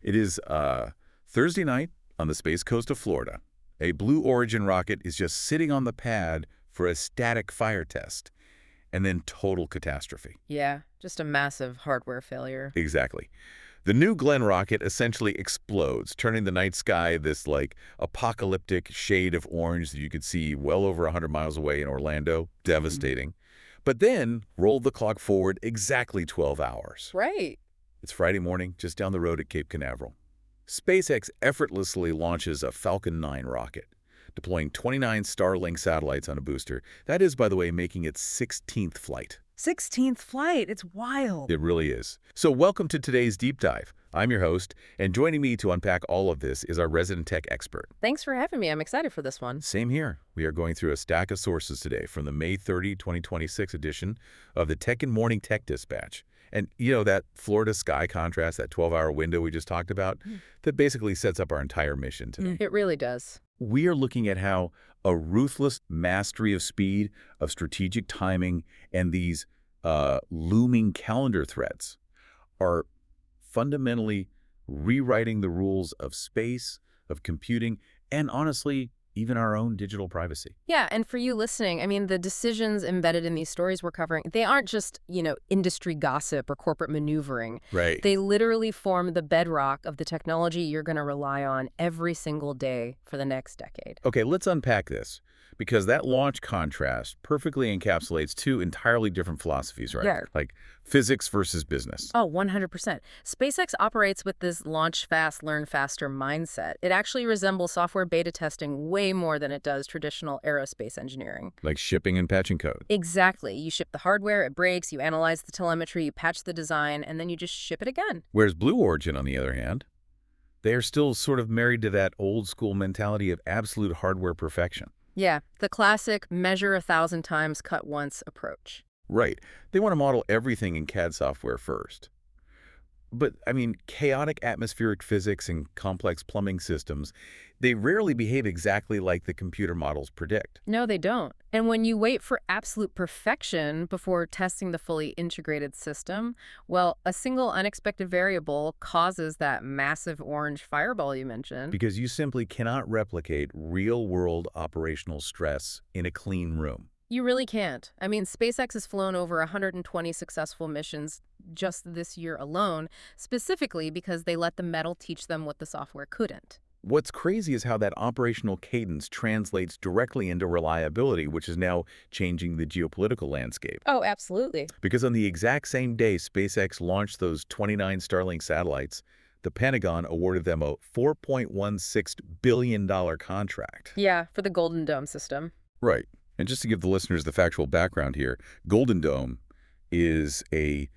It is Thursday night on the Space Coast of Florida. A Blue Origin rocket is just sitting on the pad for a static fire test, and then total catastrophe. Yeah, just a massive hardware failure. Exactly. The New Glenn rocket essentially explodes, turning the night sky this, apocalyptic shade of orange that you could see well over 100 miles away in Orlando. Devastating. But then, roll the clock forward exactly 12 hours. Right. It's Friday morning, just down the road at Cape Canaveral. SpaceX effortlessly launches a Falcon 9 rocket, deploying 29 Starlink satellites on a booster. That is, by the way, making its 16th flight. 16th flight. It's wild. It really is. So welcome to today's Deep Dive. I'm your host, and joining me to unpack all of this is our resident tech expert. Thanks for having me. I'm excited for this one. Same here. We are going through a stack of sources today from the May 30, 2026 edition of the Tech and Morning Tech Dispatch. And you know that Florida sky contrast, that 12-hour window we just talked about, that basically sets up our entire mission today. It really does. We are looking at how a ruthless mastery of speed, of strategic timing, and these looming calendar threats are fundamentally rewriting the rules of space, of computing, and honestly, even our own digital privacy. Yeah, and for you listening, I mean, the decisions embedded in these stories we're covering, they aren't just, industry gossip or corporate maneuvering. Right. They literally form the bedrock of the technology you're going to rely on every single day for the next decade. Okay, let's unpack this, because that launch contrast perfectly encapsulates two entirely different philosophies, right? Yeah. Like physics versus business. Oh, 100%. SpaceX operates with this launch fast, learn faster mindset. It actually resembles software beta testing way more than it does traditional aerospace engineering. Like shipping and patching code. Exactly. You ship the hardware, it breaks, you analyze the telemetry, you patch the design, and then you just ship it again. Whereas Blue Origin, on the other hand, they are still sort of married to that old school mentality of absolute hardware perfection. Yeah, the classic measure 1,000 times, cut once approach. Right. They want to model everything in CAD software first. But, chaotic atmospheric physics and complex plumbing systems, they rarely behave exactly like the computer models predict. No, they don't. And when you wait for absolute perfection before testing the fully integrated system, well, a single unexpected variable causes that massive orange fireball you mentioned. Because you simply cannot replicate real-world operational stress in a clean room. You really can't. I mean, SpaceX has flown over 120 successful missions just this year alone, specifically because they let the metal teach them what the software couldn't. What's crazy is how that operational cadence translates directly into reliability, which is now changing the geopolitical landscape. Oh, absolutely. Because on the exact same day SpaceX launched those 29 Starlink satellites, the Pentagon awarded them a $4.16 billion contract. Yeah, for the Golden Dome system. Right. And just to give the listeners the factual background here, Golden Dome is a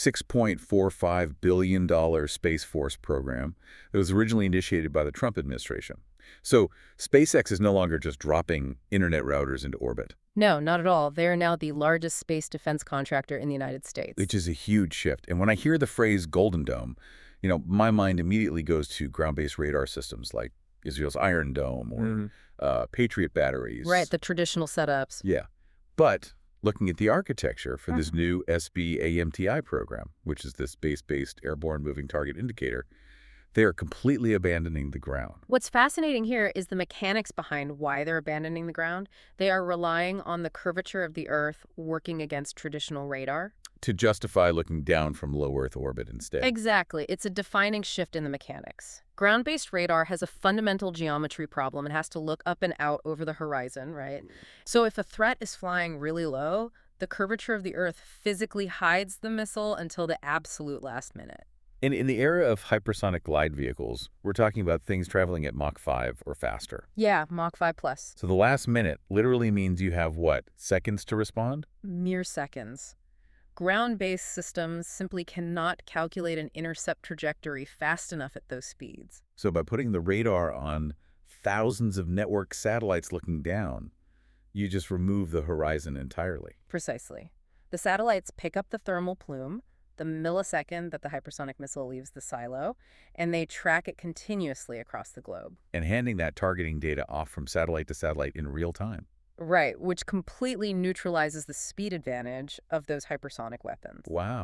$6.45 billion Space Force program that was originally initiated by the Trump administration. So SpaceX is no longer just dropping internet routers into orbit. No, not at all. They are now the largest space defense contractor in the United States. Which is a huge shift. And when I hear the phrase Golden Dome, my mind immediately goes to ground-based radar systems like Israel's Iron Dome or Patriot batteries. Right, the traditional setups. Yeah. But looking at the architecture for this new SBAMTI program, which is the Space-Based Airborne Moving Target Indicator, they are completely abandoning the ground. What's fascinating here is the mechanics behind why they're abandoning the ground. They are relying on the curvature of the Earth working against traditional radar. To justify looking down from low Earth orbit instead. Exactly. It's a defining shift in the mechanics. Ground-based radar has a fundamental geometry problem. It has to look up and out over the horizon, right? So if a threat is flying really low, the curvature of the Earth physically hides the missile until the absolute last minute. And in the era of hypersonic glide vehicles, we're talking about things traveling at Mach 5 or faster. Yeah, Mach 5+. So the last minute literally means you have, what, seconds to respond? Mere seconds. Ground-based systems simply cannot calculate an intercept trajectory fast enough at those speeds. So by putting the radar on thousands of network satellites looking down, you just remove the horizon entirely. Precisely. The satellites pick up the thermal plume, the millisecond that the hypersonic missile leaves the silo, and they track it continuously across the globe. And handing that targeting data off from satellite to satellite in real time. Right, which completely neutralizes the speed advantage of those hypersonic weapons. Wow.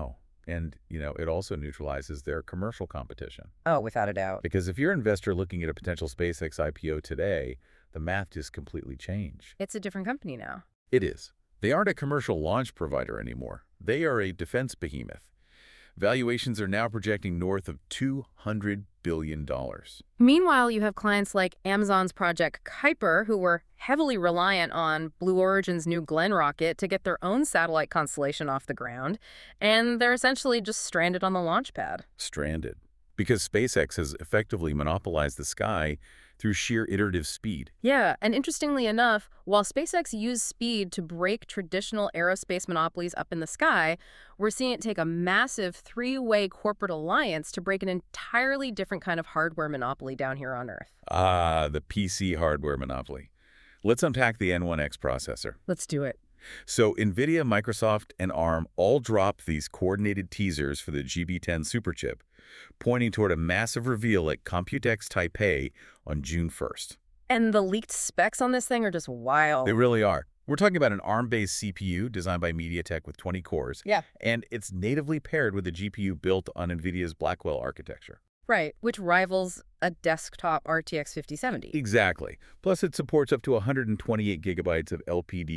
And, it also neutralizes their commercial competition. Oh, without a doubt. Because if you're an investor looking at a potential SpaceX IPO today, the math just completely changed. It's a different company now. It is. They aren't a commercial launch provider anymore. They are a defense behemoth. Valuations are now projecting north of $200 billion. Meanwhile, you have clients like Amazon's Project Kuiper, who were heavily reliant on Blue Origin's New Glenn rocket to get their own satellite constellation off the ground, and they're essentially just stranded on the launch pad. Stranded. Because SpaceX has effectively monopolized the sky through sheer iterative speed. Yeah, and interestingly enough, while SpaceX used speed to break traditional aerospace monopolies up in the sky, we're seeing it take a massive three-way corporate alliance to break an entirely different kind of hardware monopoly down here on Earth. Ah, the PC hardware monopoly. Let's unpack the N1X processor. Let's do it. So NVIDIA, Microsoft, and ARM all dropped these coordinated teasers for the GB10 superchip, pointing toward a massive reveal at Computex Taipei on June 1st. And the leaked specs on this thing are just wild. They really are. We're talking about an ARM-based CPU designed by MediaTek with 20 cores. Yeah. And it's natively paired with a GPU built on NVIDIA's Blackwell architecture. Right, which rivals a desktop RTX 5070. Exactly. Plus, it supports up to 128 gigabytes of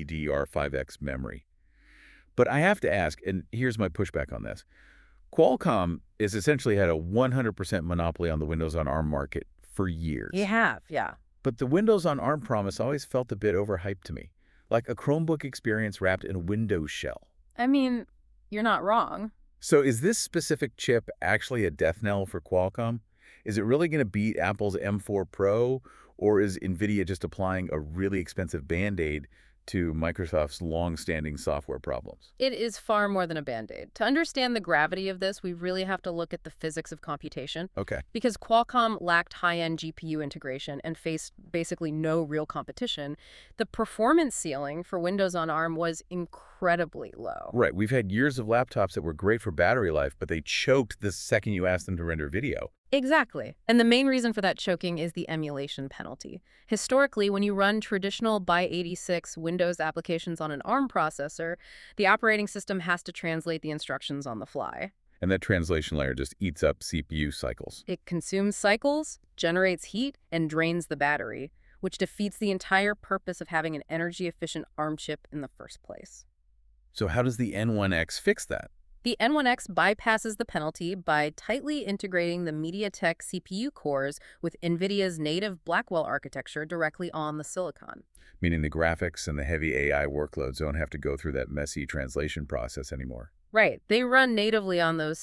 LPDDR5X memory. But I have to ask, and here's my pushback on this. Qualcomm has essentially had a 100% monopoly on the Windows on ARM market for years. You have, yeah. But the Windows on ARM promise always felt a bit overhyped to me, like a Chromebook experience wrapped in a Windows shell. I mean, you're not wrong. So is this specific chip actually a death knell for Qualcomm? Is it really going to beat Apple's M4 Pro, or is NVIDIA just applying a really expensive Band-Aid to Microsoft's long-standing software problems? It is far more than a Band-Aid. To understand the gravity of this, we really have to look at the physics of computation. Okay. Because Qualcomm lacked high-end GPU integration and faced basically no real competition, the performance ceiling for Windows on ARM was incredibly low. Right. We've had years of laptops that were great for battery life, but they choked the second you asked them to render video. Exactly. And the main reason for that choking is the emulation penalty. Historically, when you run traditional x86 Windows applications on an ARM processor, the operating system has to translate the instructions on the fly. And that translation layer just eats up CPU cycles. It consumes cycles, generates heat, and drains the battery, which defeats the entire purpose of having an energy-efficient ARM chip in the first place. So how does the N1X fix that? The N1X bypasses the penalty by tightly integrating the MediaTek CPU cores with NVIDIA's native Blackwell architecture directly on the silicon. Meaning the graphics and the heavy AI workloads don't have to go through that messy translation process anymore. Right. They run natively on those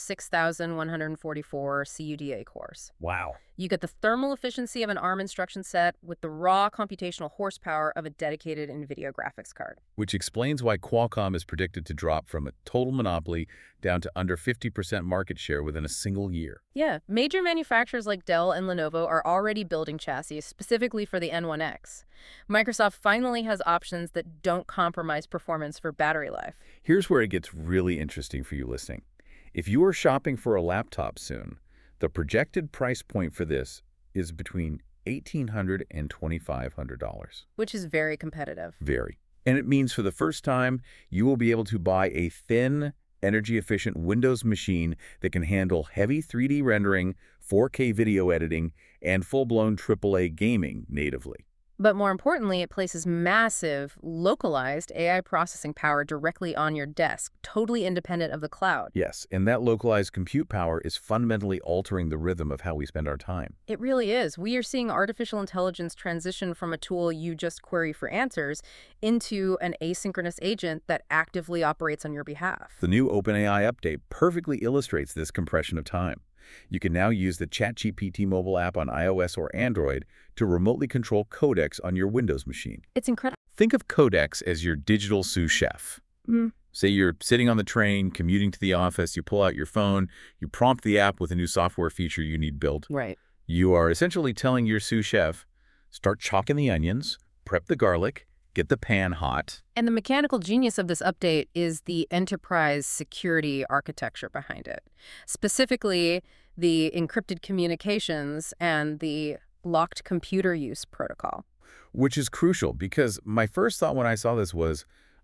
6,144 CUDA cores. Wow. You get the thermal efficiency of an ARM instruction set with the raw computational horsepower of a dedicated NVIDIA graphics card. Which explains why Qualcomm is predicted to drop from a total monopoly down to under 50% market share within a single year. Yeah. Major manufacturers like Dell and Lenovo are already building chassis specifically for the N1X. Microsoft finally has options that don't compromise performance for battery life. Here's where it gets really interesting for you listening. If you are shopping for a laptop soon, the projected price point for this is between $1,800 and $2,500. Which is very competitive. Very. And it means for the first time, you will be able to buy a thin, energy-efficient Windows machine that can handle heavy 3D rendering, 4K video editing, and full-blown AAA gaming natively. But more importantly, it places massive, localized AI processing power directly on your desk, totally independent of the cloud. Yes, and that localized compute power is fundamentally altering the rhythm of how we spend our time. It really is. We are seeing artificial intelligence transition from a tool you just query for answers into an asynchronous agent that actively operates on your behalf. The new OpenAI update perfectly illustrates this compression of time. You can now use the ChatGPT mobile app on iOS or Android to remotely control Codex on your Windows machine. It's incredible. Think of Codex as your digital sous chef. Say you're sitting on the train, commuting to the office, you pull out your phone, you prompt the app with a new software feature you need built. Right. You are essentially telling your sous chef, start chopping the onions, prep the garlic, get the pan hot. And the mechanical genius of this update is the enterprise security architecture behind it. Specifically, the encrypted communications and the locked computer use protocol. Which is crucial because my first thought when I saw this was,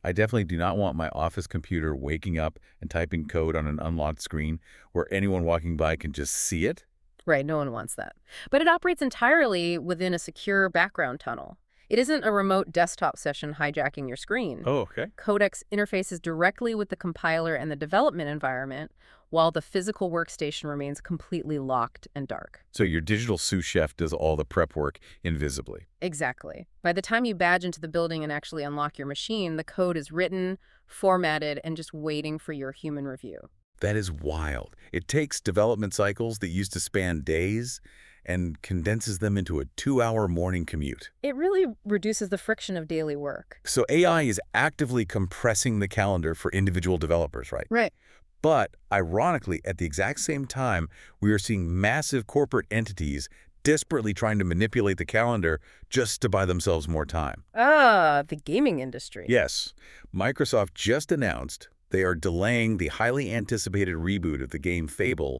I definitely do not want my office computer waking up and typing code on an unlocked screen where anyone walking by can just see it. Right, no one wants that. But it operates entirely within a secure background tunnel. It isn't a remote desktop session hijacking your screen. Oh, okay. Codex interfaces directly with the compiler and the development environment, while the physical workstation remains completely locked and dark. So your digital sous chef does all the prep work invisibly. Exactly. By the time you badge into the building and actually unlock your machine, the code is written, formatted, and just waiting for your human review. That is wild. It takes development cycles that used to span days and condenses them into a 2-hour morning commute. It really reduces the friction of daily work. So AI is actively compressing the calendar for individual developers, right? Right. But ironically, at the exact same time, we are seeing massive corporate entities desperately trying to manipulate the calendar just to buy themselves more time. Ah, the gaming industry. Yes, Microsoft just announced they are delaying the highly anticipated reboot of the game Fable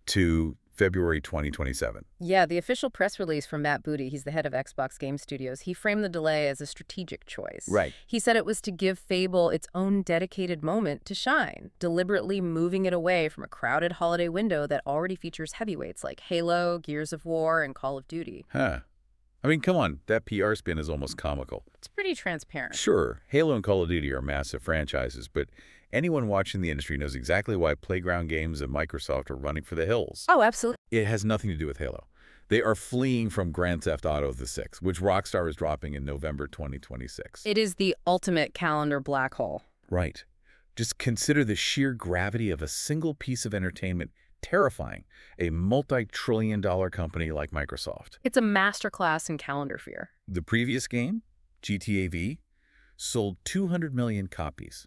to February 2027. Yeah, the official press release from Matt Booty, he's the head of Xbox Game Studios, he framed the delay as a strategic choice. Right. He said it was to give Fable its own dedicated moment to shine, deliberately moving it away from a crowded holiday window that already features heavyweights like Halo, Gears of War, and Call of Duty. Huh. I mean, come on, that PR spin is almost comical. It's pretty transparent. Sure, Halo and Call of Duty are massive franchises, but anyone watching the industry knows exactly why Playground Games and Microsoft are running for the hills. Oh, absolutely. It has nothing to do with Halo. They are fleeing from Grand Theft Auto VI, which Rockstar is dropping in November 2026. It is the ultimate calendar black hole. Right. Just consider the sheer gravity of a single piece of entertainment terrifying a multi-trillion-dollar company like Microsoft. It's a masterclass in calendar fear. The previous game, GTA V, sold 200 million copies.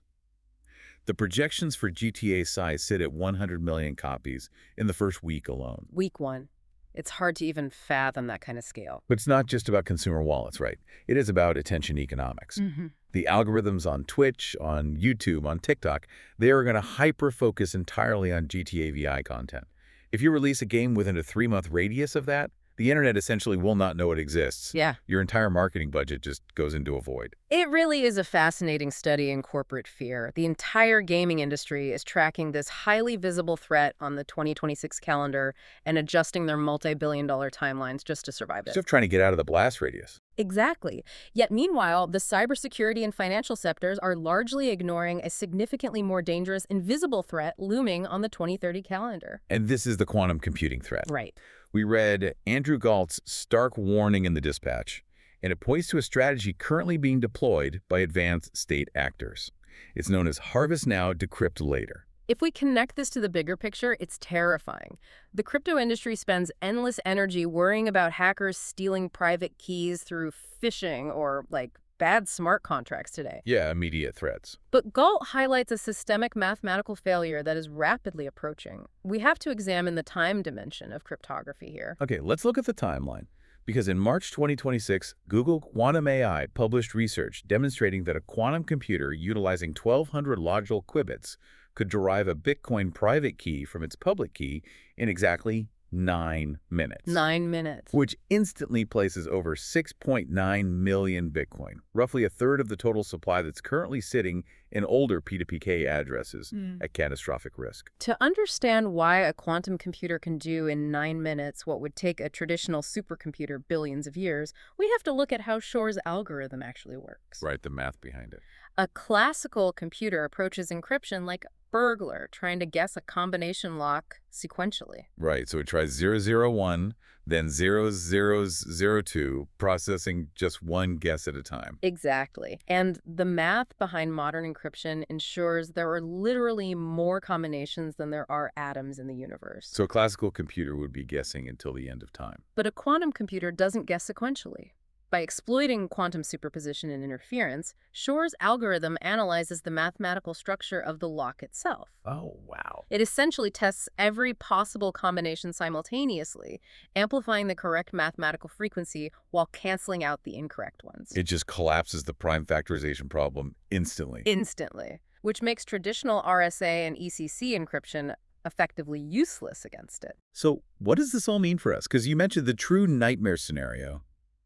The projections for GTA size sit at 100 million copies in the first week alone. Week one. It's hard to even fathom that kind of scale. But it's not just about consumer wallets, right? It is about attention economics. Mm-hmm. The algorithms on Twitch, on YouTube, on TikTok, they are going to hyper-focus entirely on GTA VI content. If you release a game within a 3-month radius of that, the internet essentially will not know it exists. Yeah. Your entire marketing budget just goes into a void. It really is a fascinating study in corporate fear. The entire gaming industry is tracking this highly visible threat on the 2026 calendar and adjusting their multi-billion-dollar timelines just to survive it. Still trying to get out of the blast radius. Exactly. Yet meanwhile, the cybersecurity and financial sectors are largely ignoring a significantly more dangerous invisible threat looming on the 2030 calendar. And this is the quantum computing threat. Right. We read Andrew Galt's stark warning in the Dispatch, and it points to a strategy currently being deployed by advanced state actors. It's known as Harvest Now, Decrypt Later. If we connect this to the bigger picture, it's terrifying. The crypto industry spends endless energy worrying about hackers stealing private keys through phishing or, bad smart contracts today. Yeah, immediate threats. But Galt highlights a systemic mathematical failure that is rapidly approaching. We have to examine the time dimension of cryptography here. Okay, let's look at the timeline. Because in March 2026, Google Quantum AI published research demonstrating that a quantum computer utilizing 1,200 logical qubits could derive a Bitcoin private key from its public key in exactly 9 minutes. 9 minutes. Which instantly places over 6.9 million Bitcoin, roughly a third of the total supply that's currently sitting in older P2PK addresses at catastrophic risk. To understand why a quantum computer can do in 9 minutes what would take a traditional supercomputer billions of years, we have to look at how Shor's algorithm actually works. Right, the math behind it. A classical computer approaches encryption like a burglar trying to guess a combination lock sequentially. Right, so it tries 001, then 0002, processing just one guess at a time. Exactly. And the math behind modern encryption ensures there are literally more combinations than there are atoms in the universe. So a classical computer would be guessing until the end of time. But a quantum computer doesn't guess sequentially. By exploiting quantum superposition and interference, Shor's algorithm analyzes the mathematical structure of the lock itself. Oh, wow. It essentially tests every possible combination simultaneously, amplifying the correct mathematical frequency while canceling out the incorrect ones. It just collapses the prime factorization problem instantly. Instantly, which makes traditional RSA and ECC encryption effectively useless against it. So what does this all mean for us? Because you mentioned the true nightmare scenario.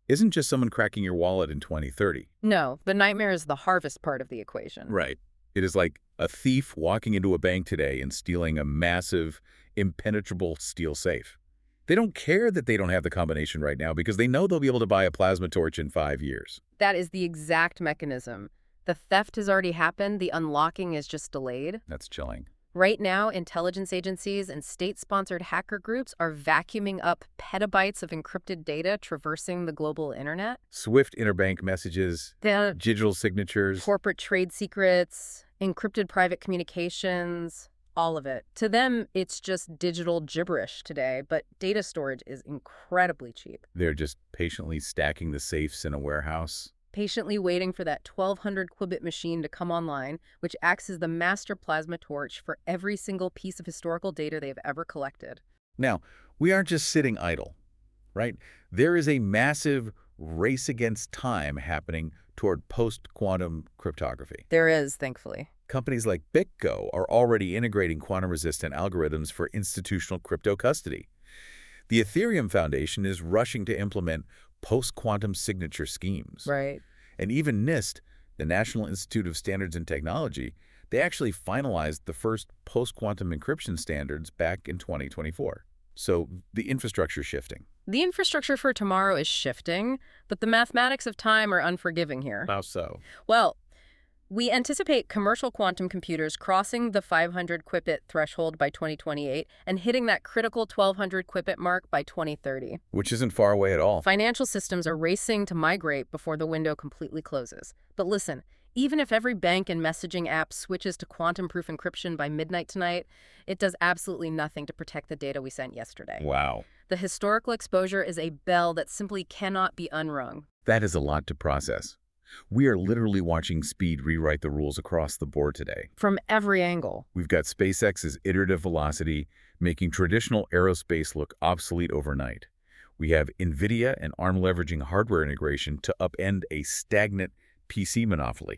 isn't just someone cracking your wallet in 2030. No, the nightmare is the harvest part of the equation. Right. It is like a thief walking into a bank today and stealing a massive, impenetrable steel safe. They don't care that they don't have the combination right now because they know they'll be able to buy a plasma torch in 5 years. That is the exact mechanism. The theft has already happened, the unlocking is just delayed. That's chilling. Right now, intelligence agencies and state-sponsored hacker groups are vacuuming up petabytes of encrypted data traversing the global internet. Swift interbank messages, The digital signatures. corporate trade secrets, encrypted private communications, all of it. To them, it's just digital gibberish today, but data storage is incredibly cheap. They're just patiently stacking the safes in a warehouse. Patiently waiting for that 1,200 qubit machine to come online, which acts as the master plasma torch for every single piece of historical data they've ever collected. Now, we aren't just sitting idle, right? There is a massive race against time happening toward post-quantum cryptography. There is, thankfully. Companies like BitGo are already integrating quantum-resistant algorithms for institutional crypto custody. The Ethereum Foundation is rushing to implement post-quantum signature schemes. Right. And even NIST, the National Institute of Standards and Technology, they actually finalized the first post-quantum encryption standards back in 2024. So the infrastructure is shifting. The infrastructure for tomorrow is shifting, but the mathematics of time are unforgiving here. How so? Well, we anticipate commercial quantum computers crossing the 500 qubit threshold by 2028 and hitting that critical 1,200 qubit mark by 2030. Which isn't far away at all. Financial systems are racing to migrate before the window completely closes. But listen, even if every bank and messaging app switches to quantum-proof encryption by midnight tonight, it does absolutely nothing to protect the data we sent yesterday. Wow. The historical exposure is a bell that simply cannot be unrung. That is a lot to process. We are literally watching speed rewrite the rules across the board today. From every angle. We've got SpaceX's iterative velocity, making traditional aerospace look obsolete overnight. We have NVIDIA and ARM leveraging hardware integration to upend a stagnant PC monopoly.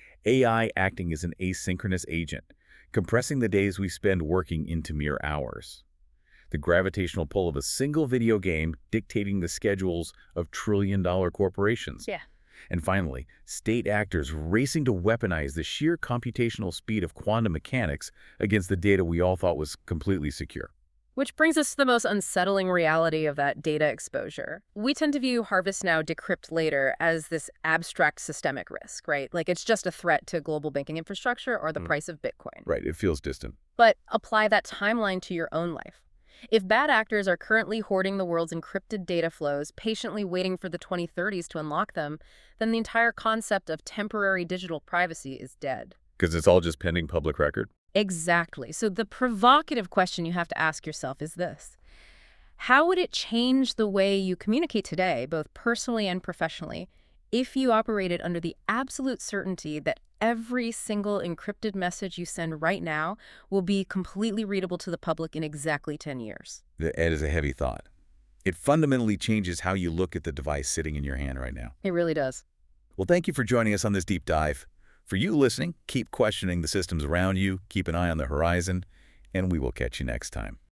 AI acting as an asynchronous agent, compressing the days we spend working into mere hours. The gravitational pull of a single video game dictating the schedules of trillion-dollar corporations. Yeah. And finally, state actors racing to weaponize the sheer computational speed of quantum mechanics against the data we all thought was completely secure. Which brings us to the most unsettling reality of that data exposure. We tend to view harvest now, decrypt later as this abstract systemic risk, right? Like it's just a threat to global banking infrastructure or the price of Bitcoin. Right, it feels distant. But apply that timeline to your own life. If bad actors are currently hoarding the world's encrypted data flows, patiently waiting for the 2030s to unlock them, then the entire concept of temporary digital privacy is dead. Because it's all just pending public record? Exactly. So the provocative question you have to ask yourself is this. How would it change the way you communicate today, both personally and professionally, if you operated under the absolute certainty that every single encrypted message you send right now will be completely readable to the public in exactly 10 years? That is a heavy thought. It fundamentally changes how you look at the device sitting in your hand right now. It really does. Well, thank you for joining us on this deep dive. For you listening, keep questioning the systems around you, keep an eye on the horizon, and we will catch you next time.